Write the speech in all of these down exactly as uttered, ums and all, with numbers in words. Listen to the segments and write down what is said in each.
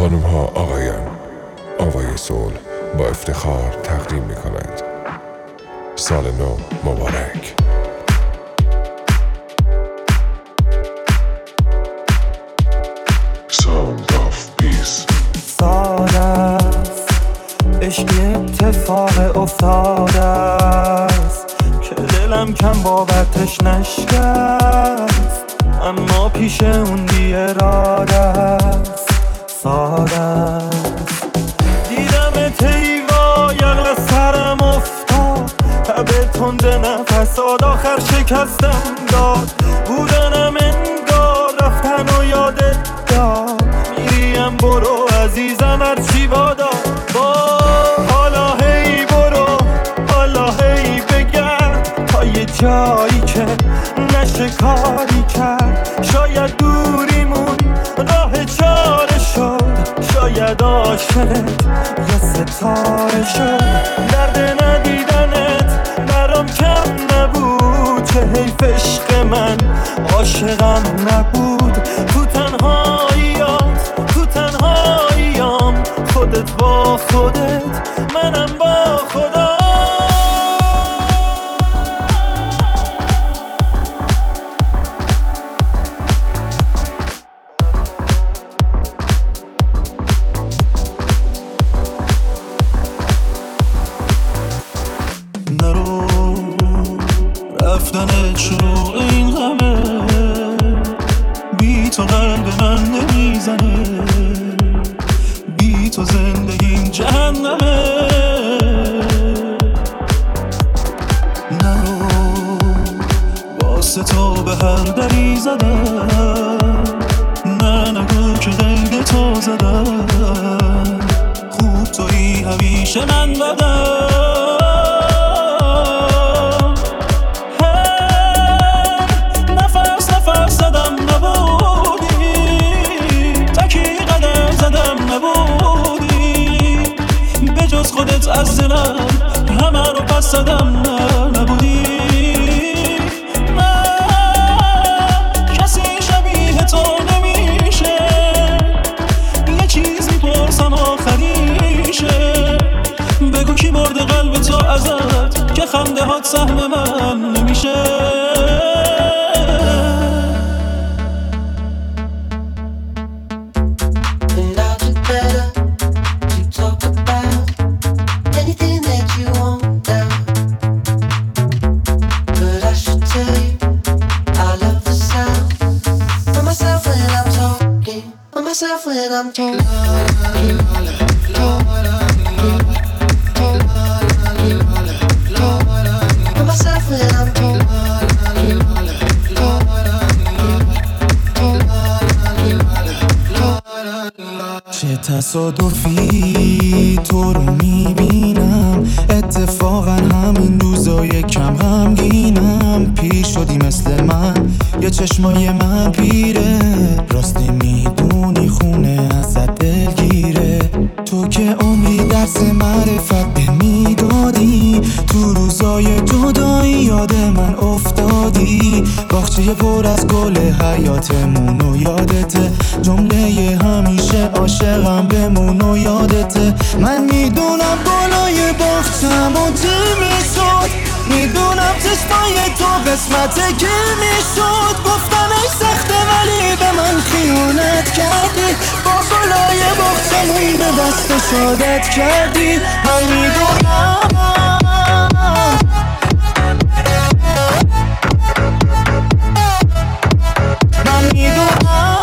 خانم ها آقایان، آوای صلح با افتخار تقدیم می کند سال نو مبارک. Sound of Peace. سال است عشقی اتفاق افتاده است که دلم کم بابتش نشکست، اما پیش اون بی اراده است. ساده است دیدم تیوا یقل سرم افتاد، تبه تنده نفساد آخر شکستم داد. بودنم انگار رفتن و یادت داد، میریم برو عزیزم هرچی بادا. با حالا هی برو، حالا هی بگرد تا یه جایی که نشه کاری کرد. شاید دوریمون راه چاره شد، شاید عاشقت یه ستاره شد. درد ندیدنت برام کم نبود، چه حیف عشق من عاشقم نبود. تو تنهاییات تو تنهاییام، خودت با خودت منم با خدا. نرو رفتنت شروع این غمه، بی تو قلب من نمیزنه، بی تو زندگیم جهنمه. نرو واسه تو به هر دری زدم، نه نگو که قید تو زدم. خوب تویی همیشه من بدم، خودت از دلم همه رو پس زدم. نه نبودی من کسی شبیه تو نمیشه، یه چیز میپرسم آخریشه. بگو کی برده قلب تو ازت که خنده هات سهم من نمیشه. When I'm talking, myself when I'm talking. چه تصادفی تو رو میبینم، اتفاقا همین روزای کم غمگینم. پیر شدی مثل من یا چشمای من پیره، راستی میدونی خونه ازت دلگیره. تو که عمری درس معرفت به میدادی، تو روزای جدایی یاد من افتادی. باغچه پر از گل حیاتمون و یادته، جمله همیشه عاشقم بمون و یادته. من میدونم بالای باغچم و چی میشد، میدونم چشمای تو قسمته که میشد. گفتنش سخته ولی به من خیانت کردی، با بالای باغچمون به دست شادت کردی. من میدونم من میدونم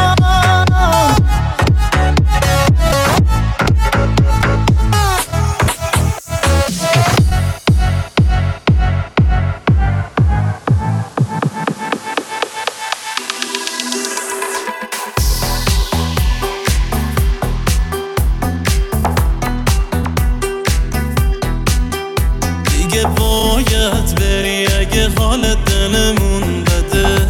دیگه باید بری اگه حال دلمون بده.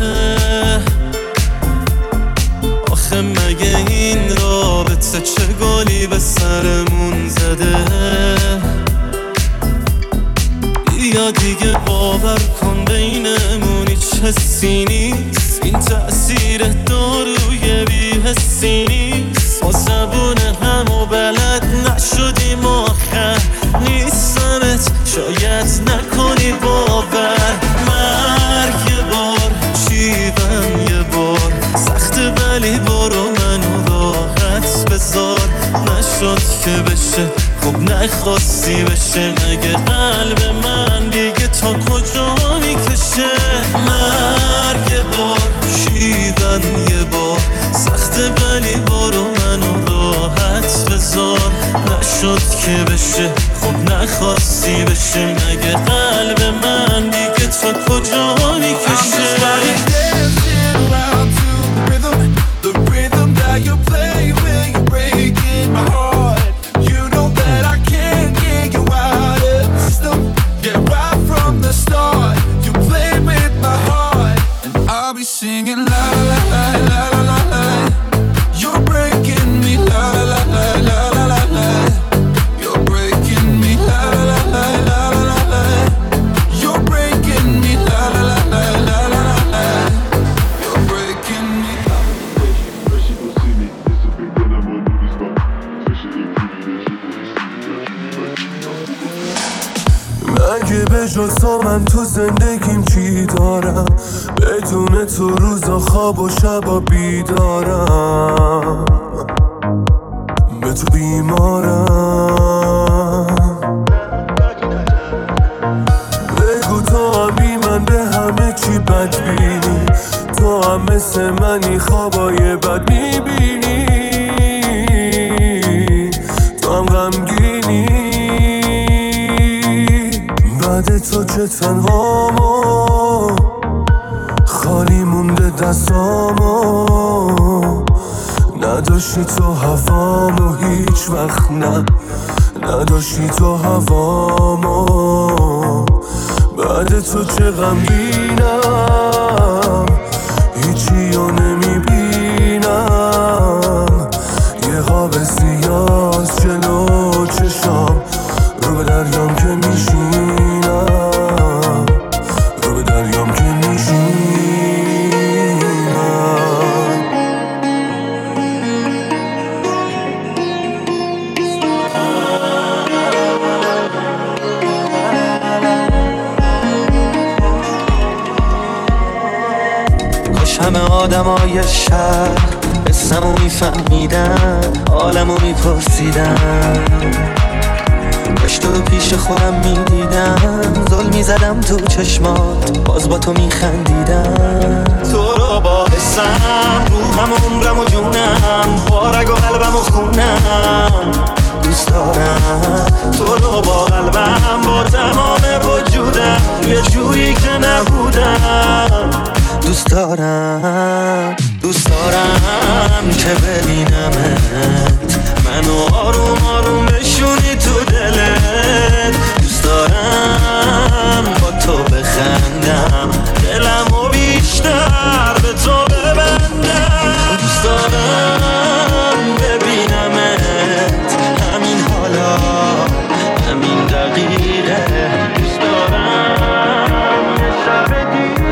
آخه مگه این رابطه چه گلی به سرمون زده. یا دیگه باور کن بینمون هیچ حسی نیست، این تأثیر داروی بی حسی نیست. ما ولی برو منو راحت بذار. نشد که بشه خب نخواستی بشه، مگه قلب من دیگه تا کجا میکشه؟ مرگ بار شیدن یه بار سخته ولی برو منو راحت بذار. نشد که بشه خب نخواستی بشه، مگه قلب من دیگه تا کجا میکشه؟ Singing la la la la la la la. You're breaking me la la la la la la la. You're breaking me la la la la la la la. You're breaking me la la la la la la la. You're breaking me. مگه به جز تو من تو زندگیم چی دارم؟ بدون تو روزا خواب و شبا بیدارم، به تو بیمارم. بگو تو هم بی من به همه چی بد بینی، تو هم مثل منی خوابای بد میبینی، تو هم غمگینی. بعد تو چه تنهامو خالی مونده دستامو، نداشتی تو هوامو هیچ وقت، نه نداشتی تو هوامو. بعد تو چه غمگینم هیچی رو نمیبینم، یه قاب سیاس جلو چشام، رو به دریام که میشینم، رو به دریام که میشینم. کاش همه آدمای شهر اسممو میفهمیدن، حالمو میپرسیدن، کاش تو رو پیش خودم میدیدم، زل میزدم تو چشمات باز با تو میخندیدم. تو رو با حسم روحم و عمرم و جونم، بارگ و قلبم و خونم دوست دارم. تو رو با قلبم با تمام وجودم، یه جوری که نبودم دوست دارم. دوست دارم که ببینمت، منو آروم آروم بشونی تو دلت. دوست دارم با تو بخندم، دلمو بیشتر به تو ببندم. دوست دارم ببینمت همین حالا همین دقیقه. دوست دارم یه شب دیگه.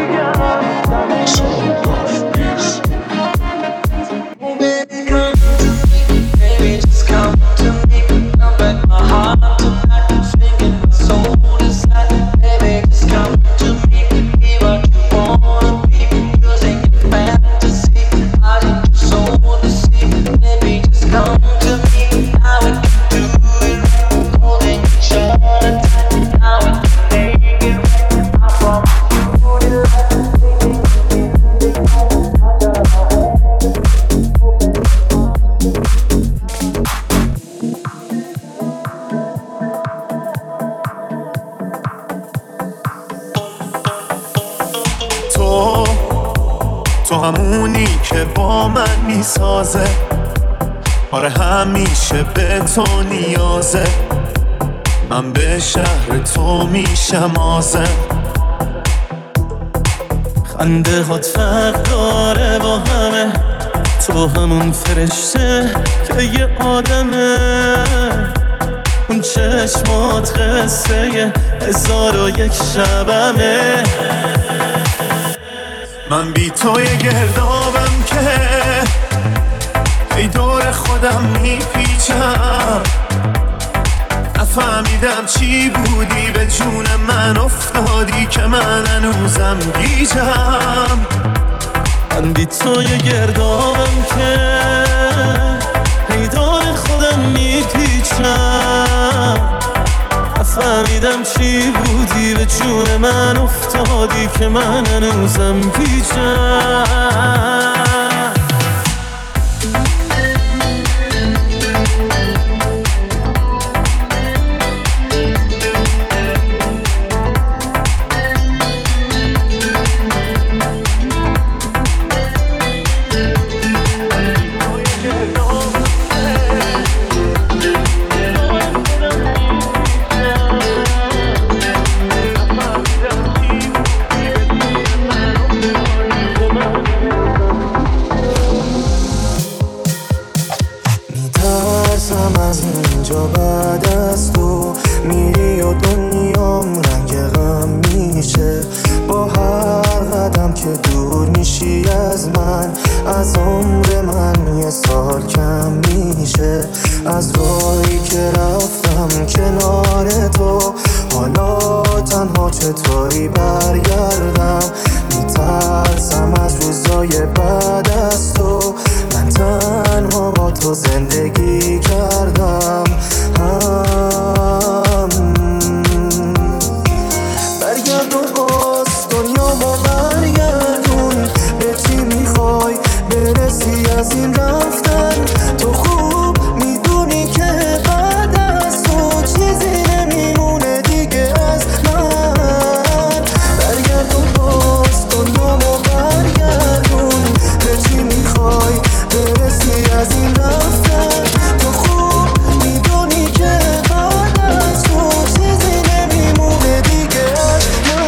تو همونی که با من میسازه، آره همیشه به تو نیازه. من به شهر تو میشم آزه، خنده هات فرق داره با همه. تو همون فرشته که یه آدمه، اون چشمات قصه هزار و یک شبمه. من بی تو یه گردابم که ای دور خودم میپیچم. نفهمیدم چی بودی به جون من افتادی که من هنوزم گیجم. من بی تو یه گردابم که پیدار خودم میپیچم. نفهمیدم چی بودی به جون من افتادی که من هنوزم پیچم. از راهی که رفتم کنار تو حالا تنها چطوری برگردم. میترسم از روزای بعد از تو من تنها با تو زندگی کردم. هم برگرد و باز دنیا ما برگردون. به چی میخوای برسی از این رفتن؟ تو خوب میدونی که بعد از تو چیزی نمیمونه دیگه از من. برگرد و باز دنیا ما برگردون. به چی میخوای برسی از این رفتن؟ تو خوب میدونی که بعد از تو چیزی نمیمونه دیگه از من.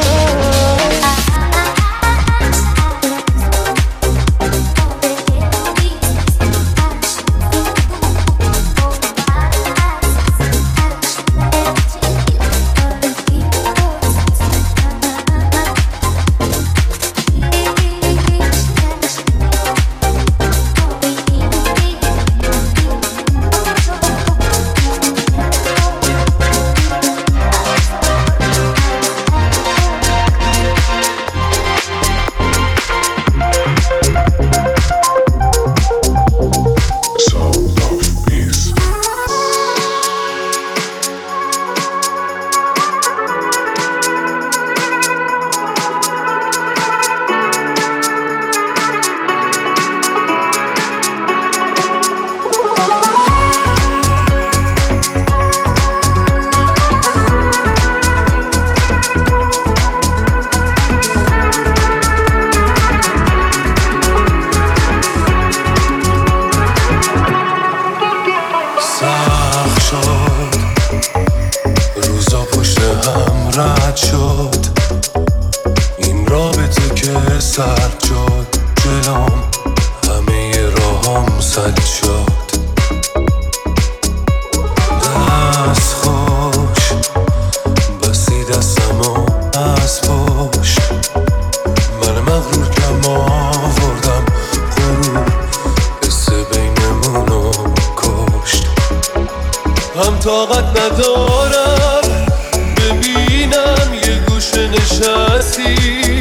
طاقت ندارم ببینم یه گوشه نشستی.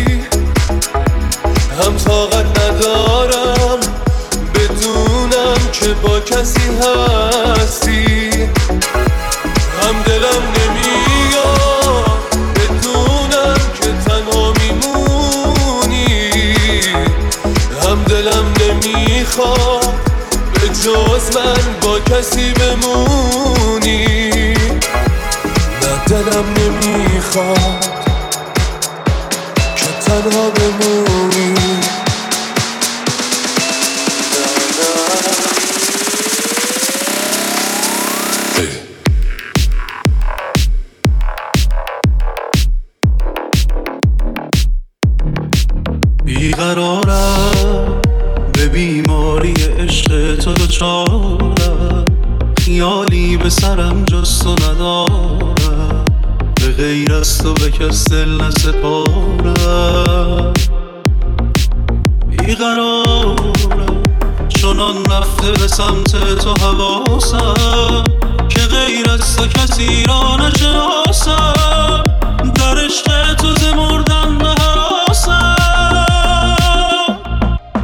هم طاقت ندارم بدونم که با کسی هستی. هم دلم نمیاد بدونم که تنها میمونی. هم دلم نمیخواد به جز من با کسی بمونی. نه دلم نمیخواد که تنها بمونی. بیقرارم به بیماری عشق تو دوچارم. خیالی به سرم جز تو ندارم. به غیر از تو به کس دل نسپارم. بیقرارم چنان رفته به سمت تو حواسم که غیر از تو کسی را نشناسم. در عشق تو ز مردن نهراسم.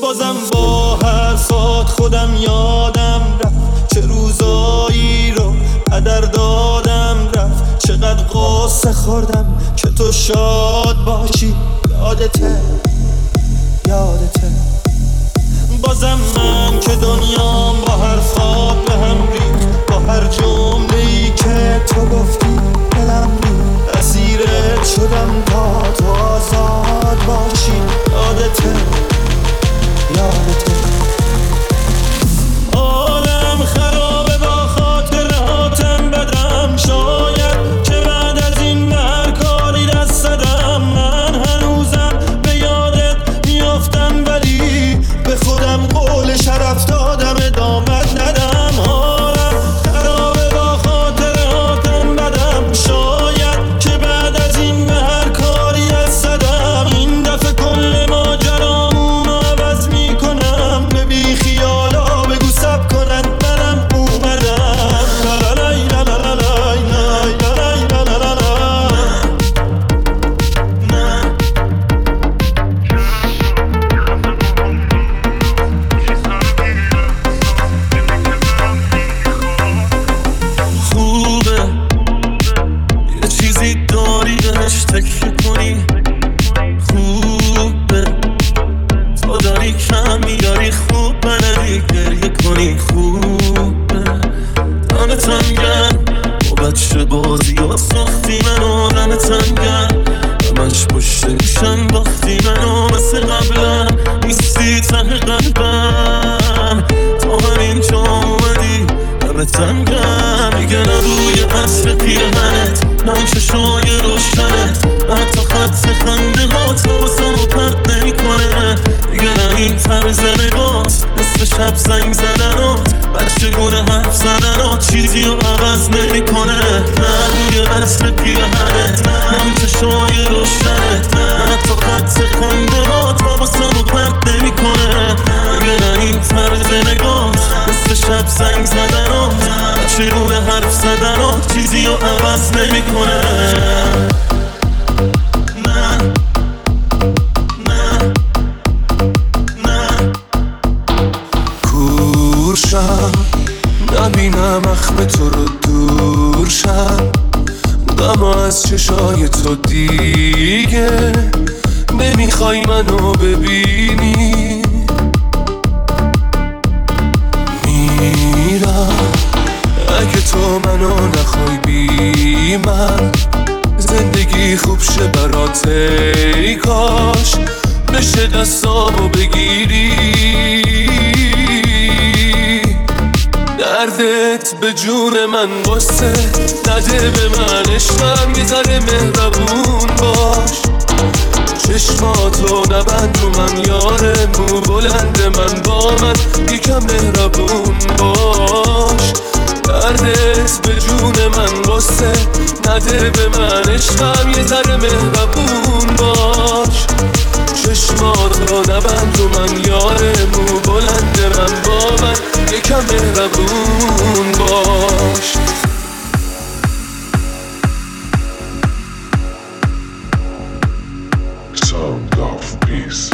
بازم با حرفات خودم یادم رفت چه روزایی رو هدر دادم رفت، چقدر قصه خوردم که تو شاد باشی. یادته یادته بازم من که دنیام با حرفات به هم ریخت، با هر جمله‌ای که تو گفتی دلم ریخت، اسیرت شدم تا تو آزاد باشی. یادته یادته عالم خرابه با خاطراتم بدم، شاید که بعد از این هر کاری دست دادم. من هنوزم به یادت میافتم ولی به خودم قول شرف دادم ادامت ندم. عالم خرابه با خاطراتم بدم، شاید که بعد از این به هر کاری دست دادم. این دفعه کل ماجرامونو عوض میکنم، به بی خیالا بگو سب کنن منم اومدم. لالای لالای لالای لالای لالای خوبه یه چیزی داری بهش تکیه کنی، خوبه تو داری کم میاری، خوب بنری گریه کنی، خوبه دمتم گرم با بچه بازی ها ساختی منو، دمتم گرم همش پشت گوشم باختی منو، مثل قبلا نیستی ته قلبم، تو همین جا اومدی دمتم گرم. دیگه نبوی عصر پیرهنت، من چشای روشنت، حتی خط خنده ها تو واسمو پرت نمی کنه. دیگه نه این طرز نگات مثل شب زنگ زدنات، بچه گونه حرف زدنات چیزی رو عوض نمی کنه. نبوی عصر پیرهنت، من چشای روشنت، حتی خط خنده ها تو واسمو پرت نمی کنه. دیگه نه این طرز نگات مثل شب زنگ زدنات، بچه گونه حرف زدنات چیزی رو عوض نمی کنه. کورشم نبینم اخم تو رو دور شم، غم از چشای تو دیگه نمیخوای منو ببینی. میرم اگه تو منو نخوای بی من، زندگی خوب شه برات ای کاش بشه دستامو بگیری. دردت به جون من قصه نده به من، عشقم یه ذره مهربون باش، چشماتو نبند رو من یاره، مو بلند من با من یکم مهربون باش. دردت به جون من قصه نده به من، عشقم یه ذره مهربون باش، چشماتو نبند رو من یاره، مو بلند من با من یکم مهربون باش. Sound of peace.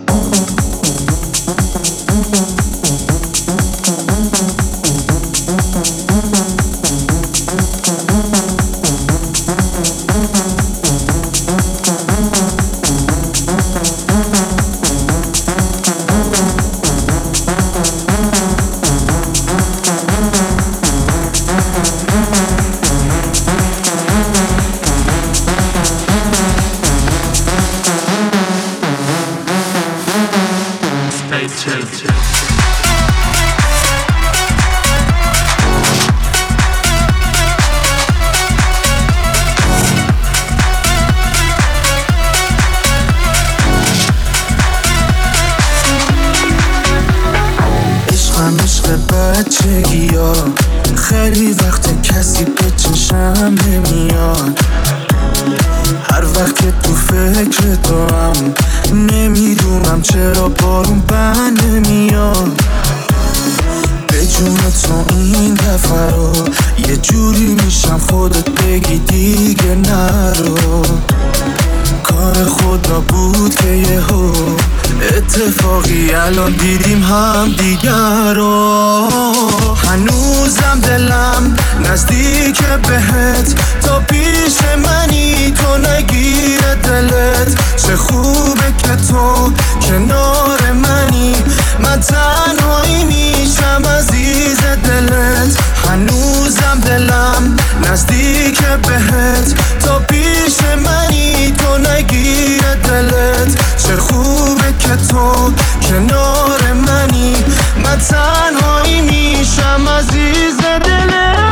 بچگیا خیلی وقت کسی به چشم نمیاد، هر وقت که تو فکر تو هم نمیدونم چرا بارون بند نمیاد. به جون تو این دفعه رو یه جوری میشم خودت بگی دیگه نرو. کار خود را بود که یهو اتفاقی الان دیدیم هم دیگر رو، هنوزم دلم نزدیک بهت، تا پیش منی تو نگیره دلت. چه خوبه که تو کنار منی، من تنهایی میشم عزیز دلت. هنوزم دلم نزدیک بهت، تا پیش منی تو نگیره دلت. چه خوبه که تو کنار منی، من تنهایی میشم عزیز دلت.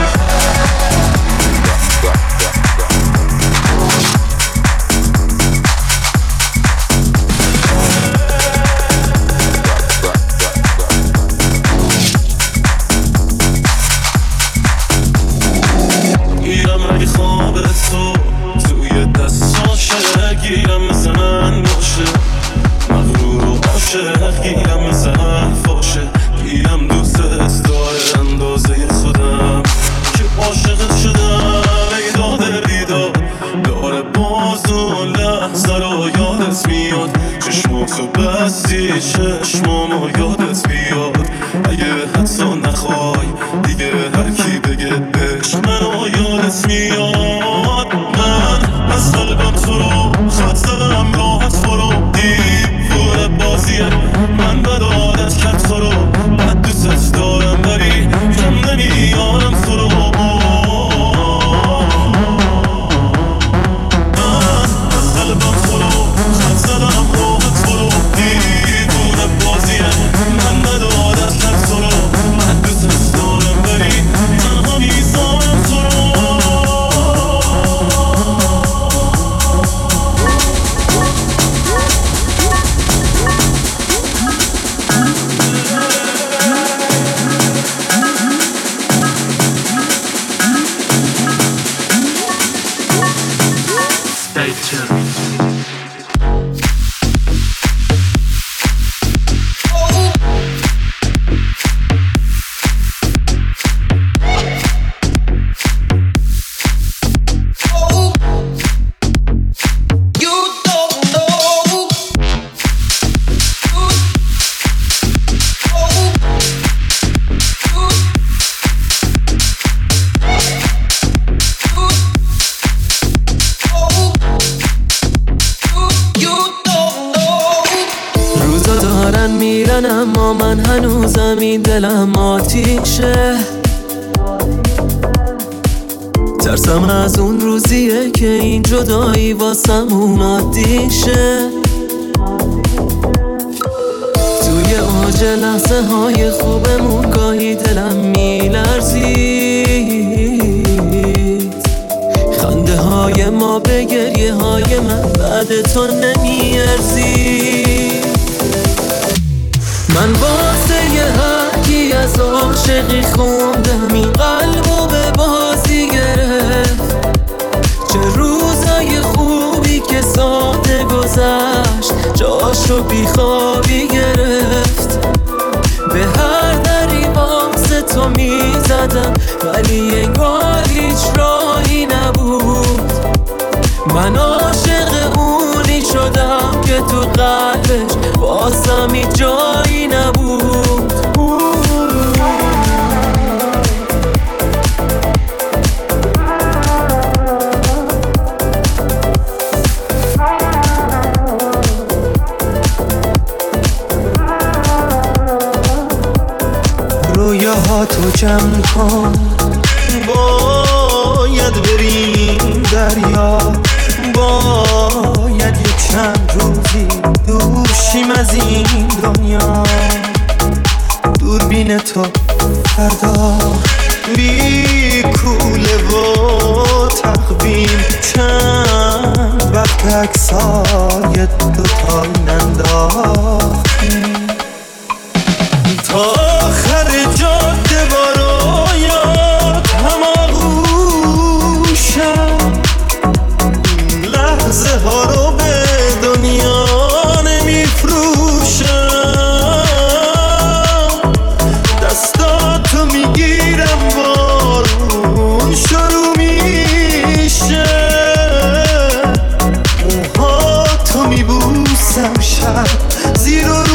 چشمامو یادت بیاد، اگه حتی نخوای دیگه هر کی بگه بهش منو یادت میاد. من از قلبم تو رو خط زدم راحت فرو، دیوونه بازیه من بد عادت کرد تو رو، بد دوست دارم ولی کم نمیارم تو رو. اما من هنوزم این دلم آتیشه، ترسم از اون روزیه که این جدایی واسمون عادیشه. توی اوج لحظه های خوبمون گاهی دلم میلرزید، خنده های ما به گریه های من بعد تو نمیارزید. من واسه یه حرکی از عاشقی خوندم، این قلبو به بازی گرفت. چه روزای خوبی که ساده گذشت، جاشو بیخوابی گرفت. به هر دری واسه تو میزدم ولی انگار هیچ راهی نبود. من عاشق اونی شدم که تو قلبش واسم هیچ جایی نبود. رویاهاتو جمع کن، باید بریم دریا، باید یه چند روزی دوشیم از این دنیا. دوربین تو فردا بی کوله و تقویم، چند وقت عکسای دوتایی ننداختیم. تا آخر جاده برایت هماغوشم، لحظه ها رو به دنیا نمیفروشم. دستاتو میگیرم بارون شروع میشه، موهاتو میبوسم شب زیر و